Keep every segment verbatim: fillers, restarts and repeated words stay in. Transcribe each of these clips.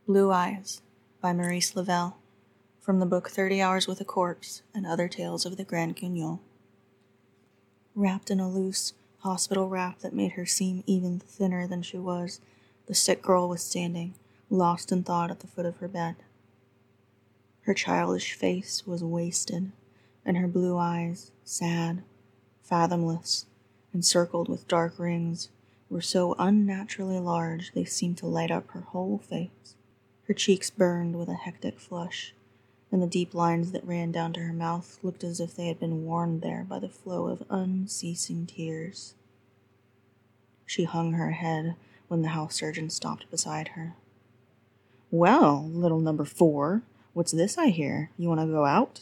Blue Eyes by Maurice Lavelle, from the book Thirty Hours with a Corpse and Other Tales of the Grand Guignol. Wrapped in a loose hospital wrap that made her seem even thinner than she was, the sick girl was standing, lost in thought at the foot of her bed. Her childish face was wasted, and her blue eyes, sad, fathomless, encircled with dark rings, were so unnaturally large they seemed to light up her whole face. Her cheeks burned with a hectic flush, and the deep lines that ran down to her mouth looked as if they had been worn there by the flow of unceasing tears. She hung her head when the house surgeon stopped beside her. "Well, little number four, what's this I hear? You want to go out?"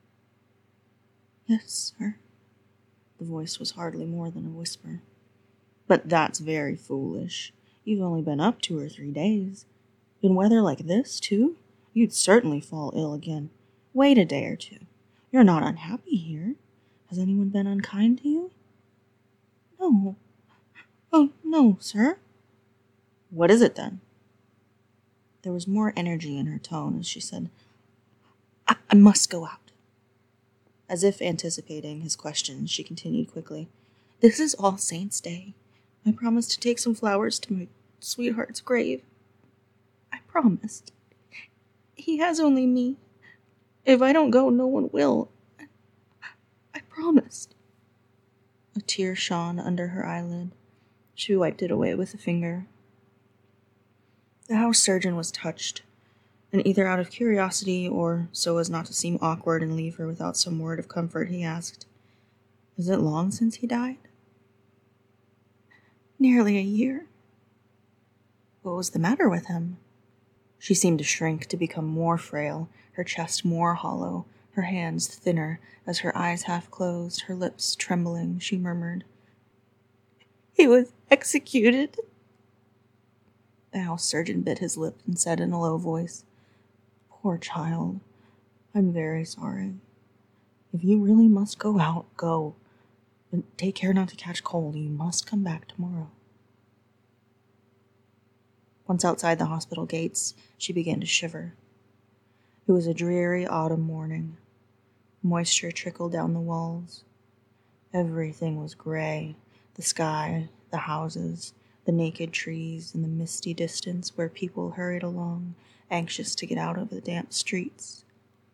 "Yes, sir." The voice was hardly more than a whisper. "But that's very foolish. You've only been up two or three days. In weather like this, too? You'd certainly fall ill again. Wait a day or two. You're not unhappy here. Has anyone been unkind to you?" "No. Oh, no, sir." "What is it, then?" There was more energy in her tone as she said, I, I must go out." As if anticipating his question, she continued quickly, "This is All Saints' Day. I promised to take some flowers to my sweetheart's grave. I promised. He has only me. If I don't go, no one will. I promised." A tear shone under her eyelid. She wiped it away with a finger. The house surgeon was touched, and either out of curiosity or so as not to seem awkward and leave her without some word of comfort, he asked, "Is it long since he died?" "Nearly a year." "What was the matter with him?" She seemed to shrink, to become more frail, her chest more hollow, her hands thinner, as her eyes half closed, her lips trembling, she murmured, "He was executed." The house surgeon bit his lip and said in a low voice, "Poor child, I'm very sorry. If you really must go out, go. But take care not to catch cold. You must come back tomorrow." Once outside the hospital gates, she began to shiver. It was a dreary autumn morning. Moisture trickled down the walls. Everything was gray, the sky, the houses, the naked trees, and the misty distance where people hurried along, anxious to get out of the damp streets.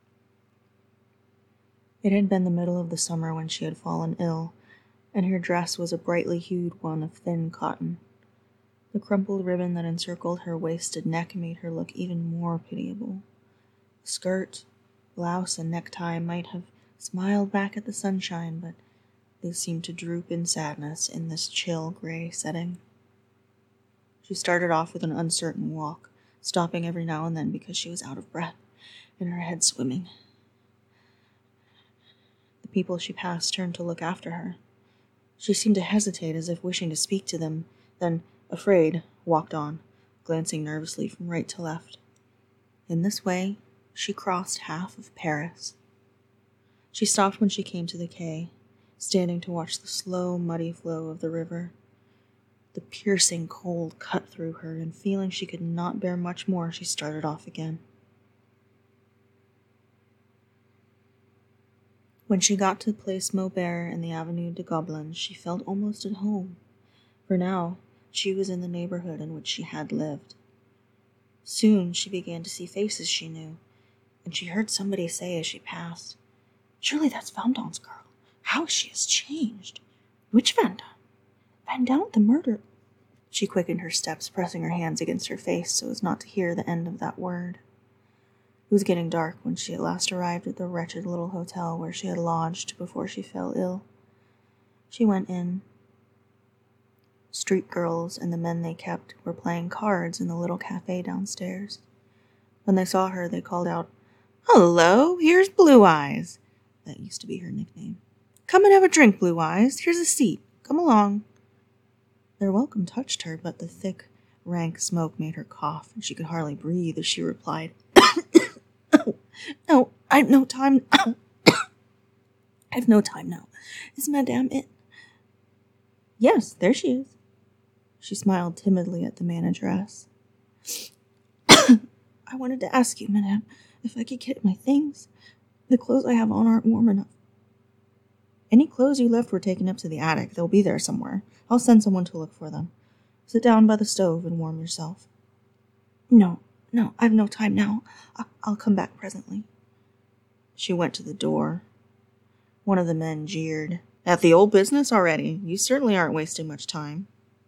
It had been the middle of the summer when she had fallen ill, and her dress was a brightly hued one of thin cotton. The crumpled ribbon that encircled her wasted neck made her look even more pitiable. Skirt, blouse, and necktie might have smiled back at the sunshine, but they seemed to droop in sadness in this chill gray setting. She started off with an uncertain walk, stopping every now and then because she was out of breath and her head swimming. The people she passed turned to look after her. She seemed to hesitate as if wishing to speak to them, then, afraid, walked on, glancing nervously from right to left. In this way, she crossed half of Paris. She stopped when she came to the quay, standing to watch the slow, muddy flow of the river. The piercing cold cut through her, and feeling she could not bear much more, she started off again. When she got to Place Maubert and the Avenue de Gobelins, she felt almost at home, for now she was in the neighborhood in which she had lived. Soon she began to see faces she knew, and she heard somebody say as she passed, "Surely that's Vendôme's girl. How she has changed! Which Vendôme? Vendôme, the murder—" She quickened her steps, pressing her hands against her face so as not to hear the end of that word. It was getting dark when she at last arrived at the wretched little hotel where she had lodged before she fell ill. She went in. Street girls and the men they kept were playing cards in the little cafe downstairs. When they saw her, they called out, "Hello, here's Blue Eyes." That used to be her nickname. "Come and have a drink, Blue Eyes. Here's a seat. Come along." Their welcome touched her, but the thick, rank smoke made her cough, and she could hardly breathe as she replied, "Oh, no, I've no time. I've no time now. Is Madame in?" "Yes, there she is." She smiled timidly at the manageress. I wanted to ask you, madame, if I could get my things. The clothes I have on aren't warm enough. Any clothes you left were taken up to the attic. They'll be there somewhere. I'll send someone to look for them. Sit down by the stove and warm yourself. No, no, I've no time now. I- I'll come back presently. She went to the door. One of the men jeered. At the old business already? You certainly aren't wasting much time.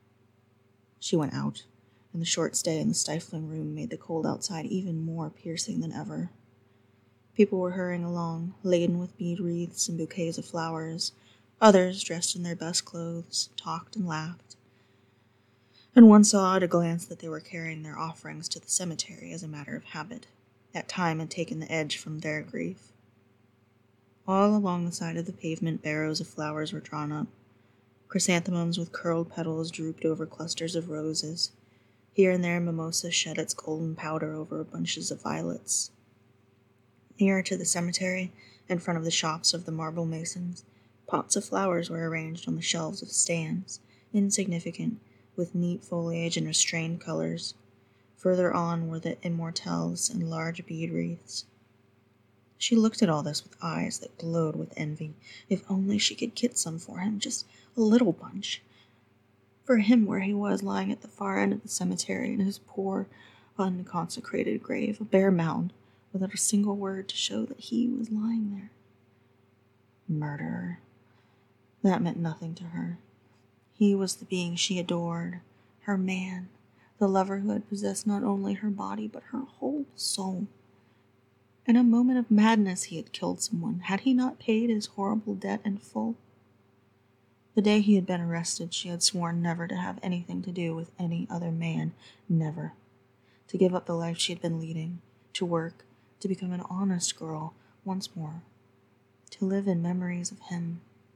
She went out, and the short stay in the stifling room made the cold outside even more piercing than ever. People were hurrying along, laden with bead wreaths and bouquets of flowers. Others, dressed in their best clothes, talked and laughed. And one saw at a glance that they were carrying their offerings to the cemetery as a matter of habit. That time had taken the edge from their grief. All along the side of the pavement, barrows of flowers were drawn up. Chrysanthemums with curled petals drooped over clusters of roses. Here and there, mimosa shed its golden powder over bunches of violets. Nearer to the cemetery, in front of the shops of the marble masons, pots of flowers were arranged on the shelves of stands, insignificant, with neat foliage and restrained colors. Further on were the immortelles and large bead wreaths. She looked at all this with eyes that glowed with envy. If only she could get some for him, just a little bunch. For him where he was, lying at the far end of the cemetery in his poor, unconsecrated grave, a bare mound, without a single word to show that he was lying there. Murderer. That meant nothing to her. He was the being she adored, her man, the lover who had possessed not only her body but her whole soul. In a moment of madness he had killed someone. Had he not paid his horrible debt in full? The day he had been arrested, she had sworn never to have anything to do with any other man. Never. To give up the life she had been leading. To work. To become an honest girl once more. To live in memories of him.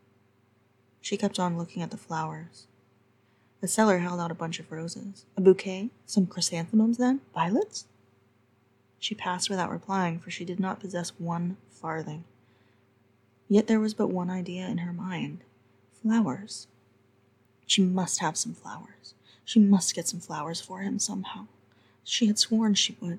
She kept on looking at the flowers. The seller held out a bunch of roses. A bouquet? Some chrysanthemums, then? Violets? She passed without replying, for she did not possess one farthing. Yet there was but one idea in her mind. Flowers. She must have some flowers. She must get some flowers for him somehow. She had sworn she would.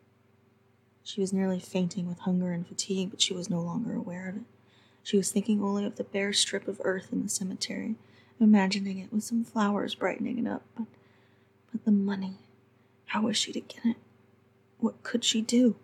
She was nearly fainting with hunger and fatigue, but she was no longer aware of it. She was thinking only of the bare strip of earth in the cemetery, imagining it with some flowers brightening it up. But, but the money, how was she to get it? What could she do?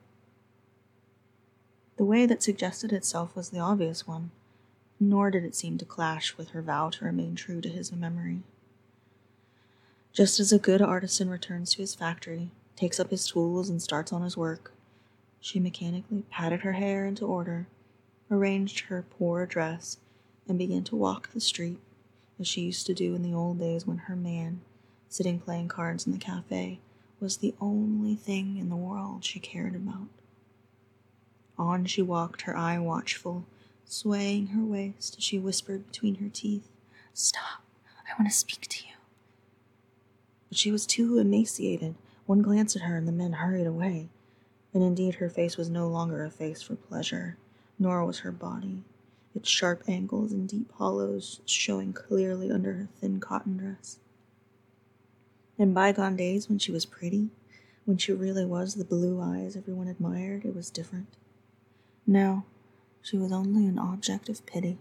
The way that suggested itself was the obvious one, nor did it seem to clash with her vow to remain true to his memory. Just as a good artisan returns to his factory, takes up his tools, and starts on his work, she mechanically patted her hair into order, arranged her poor dress, and began to walk the street, as she used to do in the old days when her man, sitting playing cards in the cafe, was the only thing in the world she cared about. On she walked, her eye watchful, swaying her waist as she whispered between her teeth, "Stop, I want to speak to you." But she was too emaciated. One glance at her and the men hurried away. And indeed her face was no longer a face for pleasure, nor was her body, its sharp angles and deep hollows showing clearly under her thin cotton dress. In bygone days, when she was pretty, when she really was the blue eyes everyone admired, it was different. Now, she was only an object of pity.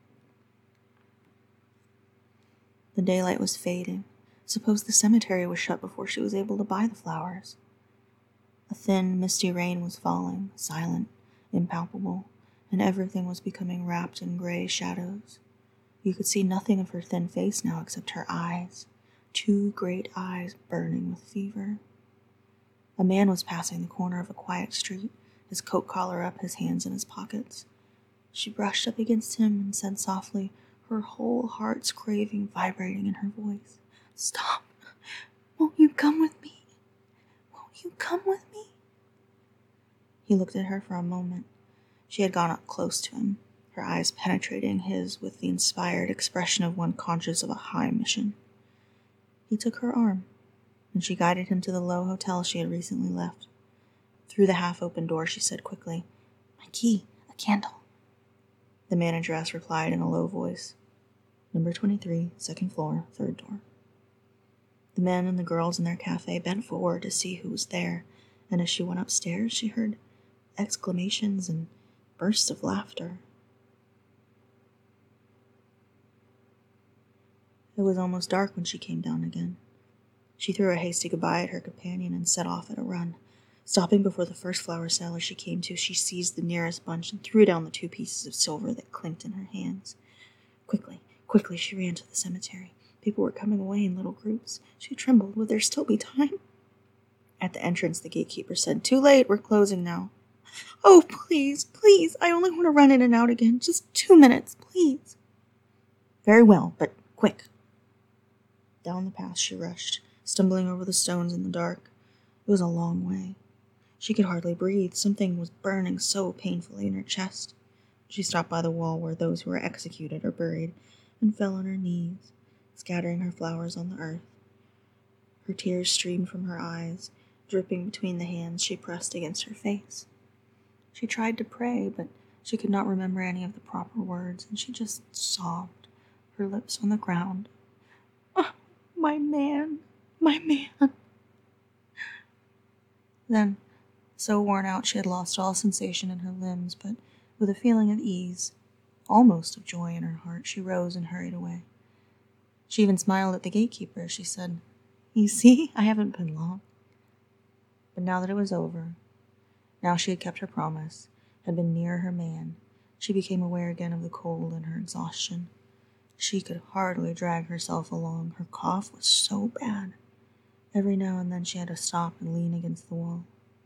The daylight was fading. Suppose the cemetery was shut before she was able to buy the flowers. A thin, misty rain was falling, silent, impalpable, and everything was becoming wrapped in gray shadows. You could see nothing of her thin face now except her eyes, two great eyes burning with fever. A man was passing the corner of a quiet street, his coat collar up, his hands in his pockets. She brushed up against him and said softly, her whole heart's craving vibrating in her voice, "Stop! Won't you come with me? Won't you come with me?" He looked at her for a moment. She had gone up close to him, her eyes penetrating his with the inspired expression of one conscious of a high mission. He took her arm, and she guided him to the low hotel she had recently left. Through the half-open door she said quickly, "My key, a candle." The manageress replied in a low voice, "Number twenty-three, second floor, third door." The men and the girls in their cafe bent forward to see who was there, and as she went upstairs, she heard exclamations and bursts of laughter. It was almost dark when she came down again. She threw a hasty goodbye at her companion and set off at a run. Stopping before the first flower seller she came to, she seized the nearest bunch and threw down the two pieces of silver that clinked in her hands. Quickly, quickly she ran to the cemetery. People were coming away in little groups. She trembled. Would there still be time? At the entrance, the gatekeeper said, "Too late, we're closing now." "Oh, please, please, I only want to run in and out again. Just two minutes, please." "Very well, but quick." Down the path she rushed, stumbling over the stones in the dark. It was a long way. She could hardly breathe. Something was burning so painfully in her chest. She stopped by the wall where those who were executed are buried and fell on her knees, scattering her flowers on the earth. Her tears streamed from her eyes, dripping between the hands she pressed against her face. She tried to pray, but she could not remember any of the proper words, and she just sobbed, her lips on the ground. "Oh, my man, my man." Then, so worn out she had lost all sensation in her limbs, but with a feeling of ease, almost of joy in her heart, she rose and hurried away. She even smiled at the gatekeeper as she said, "You see, I haven't been long." But now that it was over, now she had kept her promise, had been near her man, she became aware again of the cold and her exhaustion. She could hardly drag herself along. Her cough was so bad. Every now and then she had to stop and lean against the wall.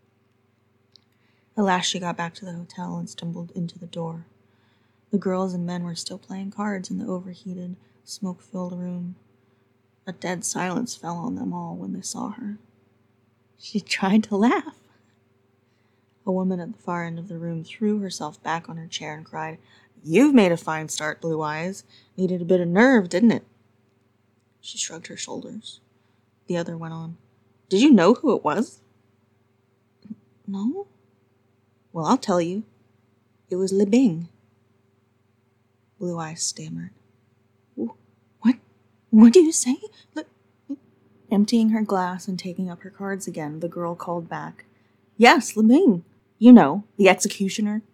At last she got back to the hotel and stumbled into the door. The girls and men were still playing cards in the overheated, smoke-filled room. A dead silence fell on them all when they saw her. She tried to laugh. A woman at the far end of the room threw herself back on her chair and cried, "You've made a fine start, Blue Eyes. Needed a bit of nerve, didn't it?" She shrugged her shoulders. The other went on, "Did you know who it was?" "No." "Well, I'll tell you. It was Li Bing." Blue Eyes stammered. "What? What do you say?" Li-" Emptying her glass and taking up her cards again, the girl called back, "Yes, Li Bing. You know, the executioner.